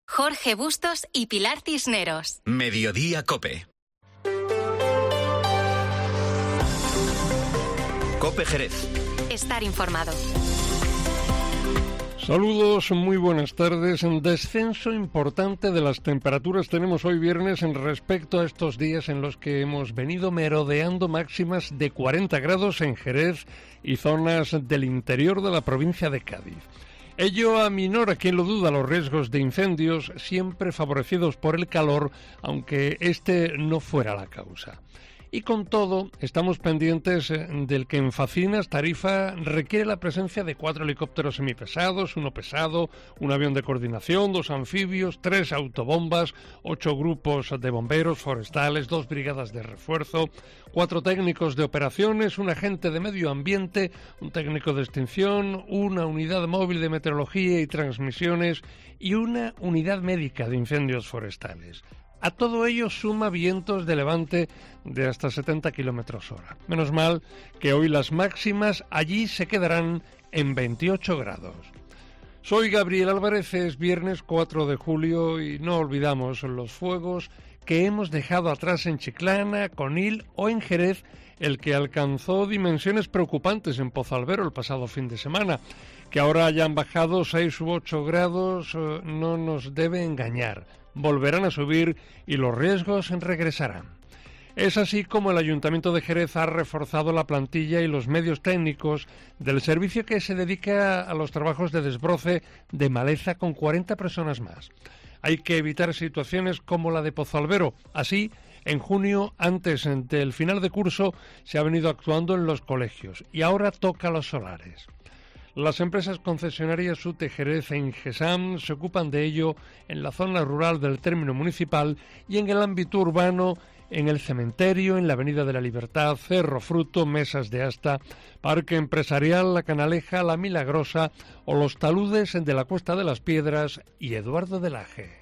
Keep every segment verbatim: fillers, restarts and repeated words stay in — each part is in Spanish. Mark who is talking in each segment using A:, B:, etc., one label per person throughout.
A: Jorge Bustos y Pilar Cisneros.
B: Mediodía COPE. COPE Jerez.
A: Estar informado.
C: Saludos, muy buenas tardes. Un descenso importante de las temperaturas tenemos hoy viernes en respecto a estos días en los que hemos venido merodeando máximas de cuarenta grados en Jerez y zonas del interior de la provincia de Cádiz. Ello aminora, quien lo duda, los riesgos de incendios, siempre favorecidos por el calor, aunque este no fuera la causa. Y con todo, estamos pendientes del que en Facinas, Tarifa, requiere la presencia de cuatro helicópteros semipesados, uno pesado, un avión de coordinación, dos anfibios, tres autobombas, ocho grupos de bomberos forestales, dos brigadas de refuerzo, cuatro técnicos de operaciones, un agente de medio ambiente, un técnico de extinción, una unidad móvil de meteorología y transmisiones y una unidad médica de incendios forestales. A todo ello suma vientos de levante de hasta setenta kilómetros hora. Menos mal que hoy las máximas allí se quedarán en veintiocho grados. Soy Gabriel Álvarez, es viernes cuatro de julio y no olvidamos los fuegos que hemos dejado atrás en Chiclana, Conil o en Jerez, el que alcanzó dimensiones preocupantes en Pozalbero el pasado fin de semana. Que ahora hayan bajado seis u ocho grados no nos debe engañar. Volverán a subir y los riesgos regresarán. Es así como el Ayuntamiento de Jerez ha reforzado la plantilla y los medios técnicos del servicio que se dedica a los trabajos de desbroce de maleza con cuarenta personas más. Hay que evitar situaciones como la de Pozalbero. Así, en junio, antes del final de curso, se ha venido actuando en los colegios y ahora toca los solares. Las empresas concesionarias UTE Jerez e Ingesam se ocupan de ello en la zona rural del término municipal y en el ámbito urbano, en el cementerio, en la Avenida de la Libertad, Cerro Fruto, Mesas de Asta, Parque Empresarial, La Canaleja, La Milagrosa o los taludes de la Cuesta de las Piedras y Eduardo de Laje.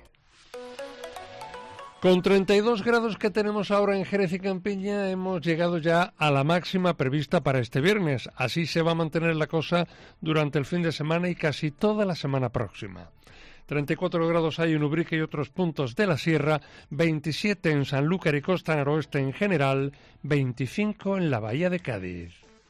C: Con treinta y dos grados que tenemos ahora en Jerez y Campiña, hemos llegado ya a la máxima prevista para este viernes. Así se va a mantener la cosa durante el fin de semana y casi toda la semana próxima. treinta y cuatro grados hay en Ubrique y otros puntos de la sierra, veintisiete en Sanlúcar y Costa Noroeste en general, veinticinco en la Bahía de Cádiz.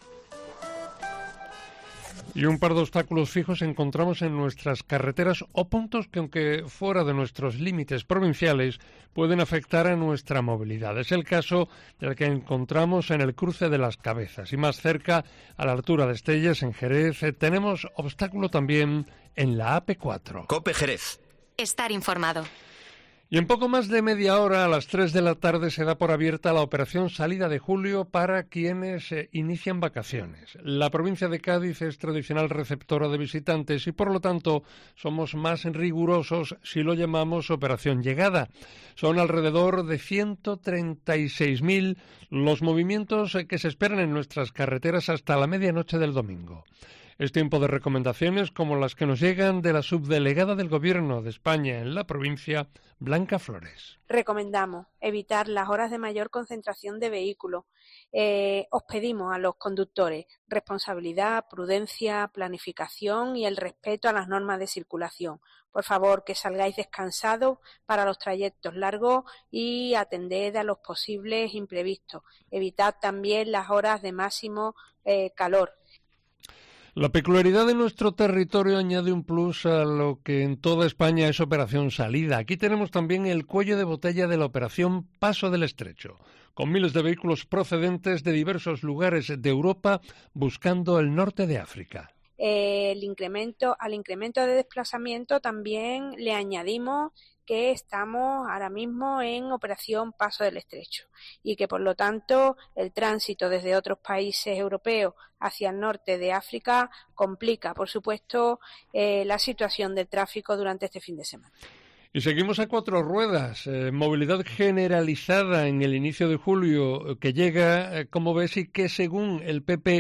C: Y un par de obstáculos fijos encontramos en nuestras carreteras o puntos que, aunque fuera de nuestros límites provinciales, pueden afectar a nuestra movilidad. Es el caso del que encontramos en el cruce de Las Cabezas y más cerca, a la altura de Estelles, en Jerez, tenemos obstáculo también en la A P cuatro.
B: COPE Jerez.
A: Estar informado.
C: Y en poco más de media hora, a las tres de la tarde, se da por abierta la operación Salida de Julio para quienes eh, inician vacaciones. La provincia de Cádiz es tradicional receptora de visitantes y, por lo tanto, somos más rigurosos si lo llamamos Operación Llegada. Son alrededor de ciento treinta y seis mil los movimientos eh, que se esperan en nuestras carreteras hasta la medianoche del domingo. Es tiempo de recomendaciones como las que nos llegan de la subdelegada del Gobierno de España en la provincia, Blanca Flores.
D: Recomendamos evitar las horas de mayor concentración de vehículos. Eh, os pedimos a los conductores responsabilidad, prudencia, planificación y el respeto a las normas de circulación. Por favor, que salgáis descansados para los trayectos largos y atended a los posibles imprevistos. Evitad también las horas de máximo eh, calor.
C: La peculiaridad de nuestro territorio añade un plus a lo que en toda España es Operación Salida. Aquí tenemos también el cuello de botella de la Operación Paso del Estrecho, con miles de vehículos procedentes de diversos lugares de Europa buscando el norte de África.
D: Eh, el incremento, al incremento de desplazamiento también le añadimos que estamos ahora mismo en Operación Paso del Estrecho y que por lo tanto el tránsito desde otros países europeos hacia el norte de África complica, por supuesto, eh, la situación del tráfico durante este fin de semana.
C: Y seguimos a cuatro ruedas, eh, movilidad generalizada en el inicio de julio que llega, eh, como ves, y que según el P P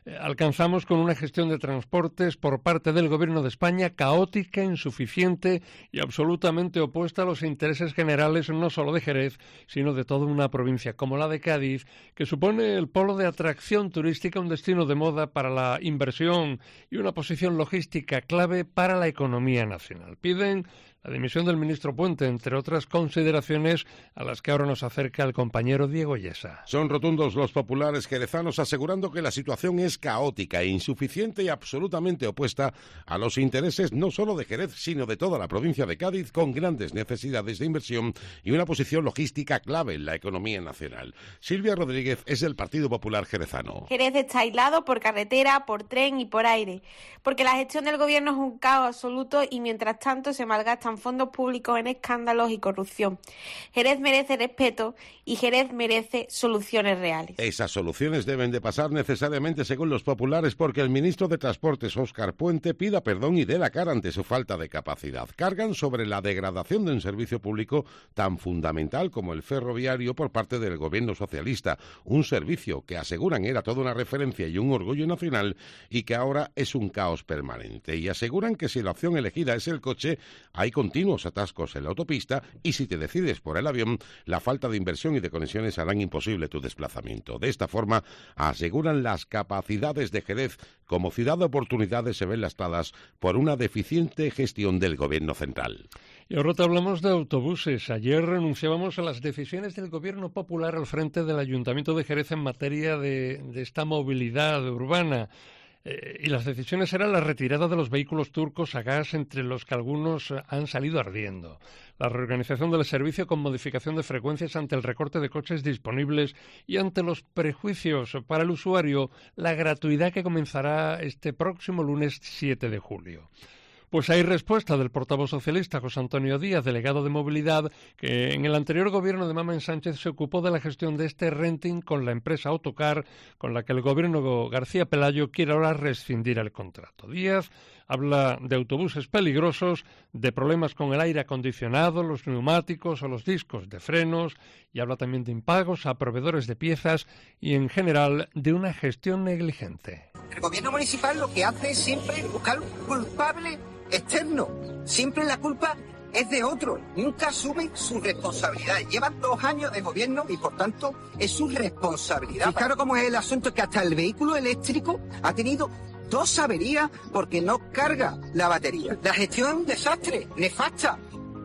C: eh, alcanzamos con una gestión de transportes por parte del Gobierno de España caótica, insuficiente y absolutamente opuesta a los intereses generales no solo de Jerez, sino de toda una provincia como la de Cádiz, que supone el polo de atracción turística, un destino de moda para la inversión y una posición logística clave para la economía nacional. Piden la dimisión del ministro Puente, entre otras consideraciones a las que ahora nos acerca el compañero Diego Yesa.
E: Son rotundos los populares jerezanos asegurando que la situación es caótica e insuficiente y absolutamente opuesta a los intereses no solo de Jerez, sino de toda la provincia de Cádiz, con grandes necesidades de inversión y una posición logística clave en la economía nacional. Silvia Rodríguez es del Partido Popular jerezano.
F: Jerez está aislado por carretera, por tren y por aire, porque la gestión del gobierno es un caos absoluto y mientras tanto se malgastan fondos públicos en escándalos y corrupción. Jerez merece respeto y Jerez merece soluciones reales.
E: Esas soluciones deben de pasar necesariamente, según los populares, porque el ministro de Transportes, Óscar Puente, pida perdón y dé la cara ante su falta de capacidad. Cargan sobre la degradación de un servicio público tan fundamental como el ferroviario por parte del gobierno socialista, un servicio que aseguran era toda una referencia y un orgullo nacional y que ahora es un caos permanente. Y aseguran que si la opción elegida es el coche, hay continuos atascos en la autopista y si te decides por el avión, la falta de inversión y de conexiones harán imposible tu desplazamiento. De esta forma, aseguran las capacidades de Jerez como ciudad de oportunidades se ven lastradas por una deficiente gestión del gobierno central.
C: Y ahora te hablamos de autobuses. Ayer renunciábamos a las decisiones del Gobierno Popular al frente del Ayuntamiento de Jerez en materia de, de esta movilidad urbana. Eh, y las decisiones eran la retirada de los vehículos turcos a gas, entre los que algunos han salido ardiendo, la reorganización del servicio con modificación de frecuencias ante el recorte de coches disponibles y ante los prejuicios para el usuario, la gratuidad que comenzará este próximo lunes siete de julio. Pues hay respuesta del portavoz socialista José Antonio Díaz, delegado de Movilidad, que en el anterior gobierno de Mamen Sánchez se ocupó de la gestión de este renting con la empresa Autocar, con la que el gobierno García Pelayo quiere ahora rescindir el contrato. Díaz habla de autobuses peligrosos, de problemas con el aire acondicionado, los neumáticos o los discos de frenos, y habla también de impagos a proveedores de piezas y, en general, de una gestión negligente.
G: El gobierno municipal lo que hace es siempre buscar un culpable externo. Siempre la culpa es de otro. Nunca asumen su responsabilidad. Llevan dos años de gobierno y, por tanto, es su responsabilidad. Y claro, como es el asunto, que hasta el vehículo eléctrico ha tenido dos averías porque no carga la batería. La gestión es un desastre, nefasta,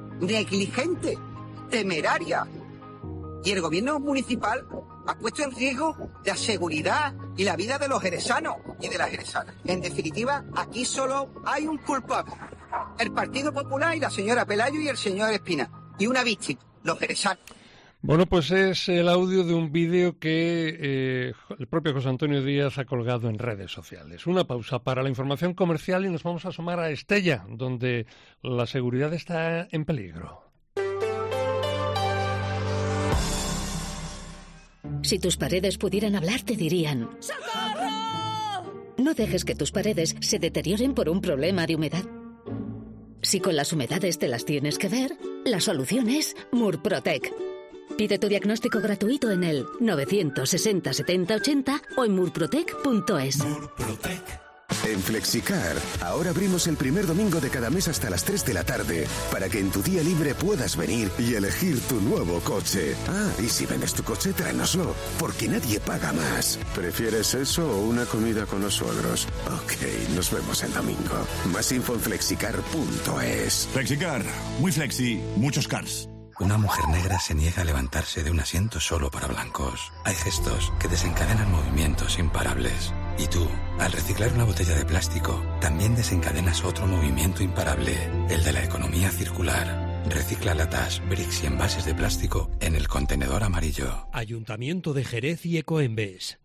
G: negligente, temeraria. Y el gobierno municipal ha puesto en riesgo la seguridad y la vida de los jerezanos y de las jerezanas. En definitiva, aquí solo hay un culpable: el Partido Popular y la señora Pelayo y el señor Espina. Y una víctima, los jerezanos.
C: Bueno, pues es el audio de un vídeo que eh, el propio José Antonio Díaz ha colgado en redes sociales. Una pausa para la información comercial y nos vamos a asomar a Estella, donde la seguridad está en peligro.
H: Si tus paredes pudieran hablar, te dirían: ¡socorro! No dejes que tus paredes se deterioren por un problema de humedad. Si con las humedades te las tienes que ver, la solución es Murprotec. Pide tu diagnóstico gratuito en el novecientos sesenta setenta ochenta o en murprotec punto es.
I: Murprotec. En Flexicar, ahora abrimos el primer domingo de cada mes hasta las tres de la tarde, para que en tu día libre puedas venir y elegir tu nuevo coche. Ah, y si vendes tu coche, tráenoslo, porque nadie paga más. ¿Prefieres eso o una comida con los suegros? Ok, nos vemos el domingo. Más info en flexicar punto es.
J: Flexicar, muy flexi, muchos cars.
K: Una mujer negra se niega a levantarse de un asiento solo para blancos. Hay gestos que desencadenan movimientos imparables. Y tú, al reciclar una botella de plástico, también desencadenas otro movimiento imparable, el de la economía circular. Recicla latas, bricks y envases de plástico en el contenedor amarillo.
L: Ayuntamiento de Jerez y Ecoembes.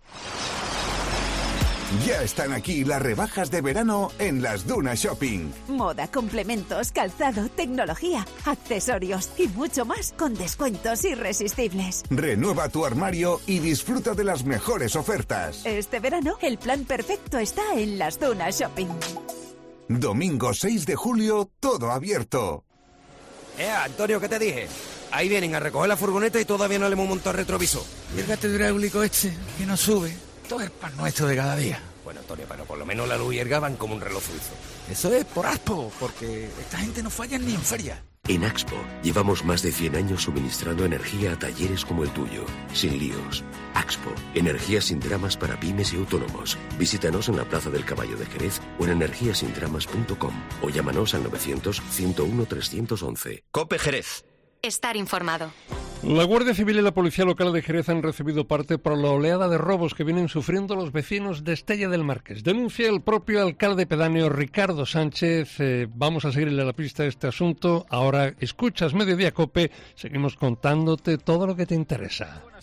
M: Ya están aquí las rebajas de verano en las Dunas Shopping.
N: Moda, complementos, calzado, tecnología, accesorios y mucho más con descuentos irresistibles.
M: Renueva tu armario y disfruta de las mejores ofertas.
N: Este verano el plan perfecto está en las Dunas Shopping.
M: Domingo seis de julio, todo abierto.
O: Eh, Antonio, ¿qué te dije? Ahí vienen a recoger la furgoneta y todavía no le hemos montado el retrovisor.
P: Y el gato hidráulico este, que no sube. Todo es pan nuestro de cada día.
O: Bueno, Antonio, pero por lo menos la luz y el gas van como un reloj suizo.
P: Eso es por Axpo, porque esta gente no falla ni en feria.
Q: En Axpo llevamos más de cien años suministrando energía a talleres como el tuyo, sin líos. Axpo, energía sin dramas para pymes y autónomos. Visítanos en la Plaza del Caballo de Jerez o en energía sin dramas punto com o llámanos al novecientos, ciento uno, trescientos once.
B: COPE Jerez.
A: Estar informado.
C: La Guardia Civil y la Policía Local de Jerez han recibido parte por la oleada de robos que vienen sufriendo los vecinos de Estella del Marqués. Denuncia el propio alcalde pedáneo Ricardo Sánchez. Eh, vamos a seguirle la pista a este asunto. Ahora escuchas Mediodía COPE. Seguimos contándote todo lo que te interesa.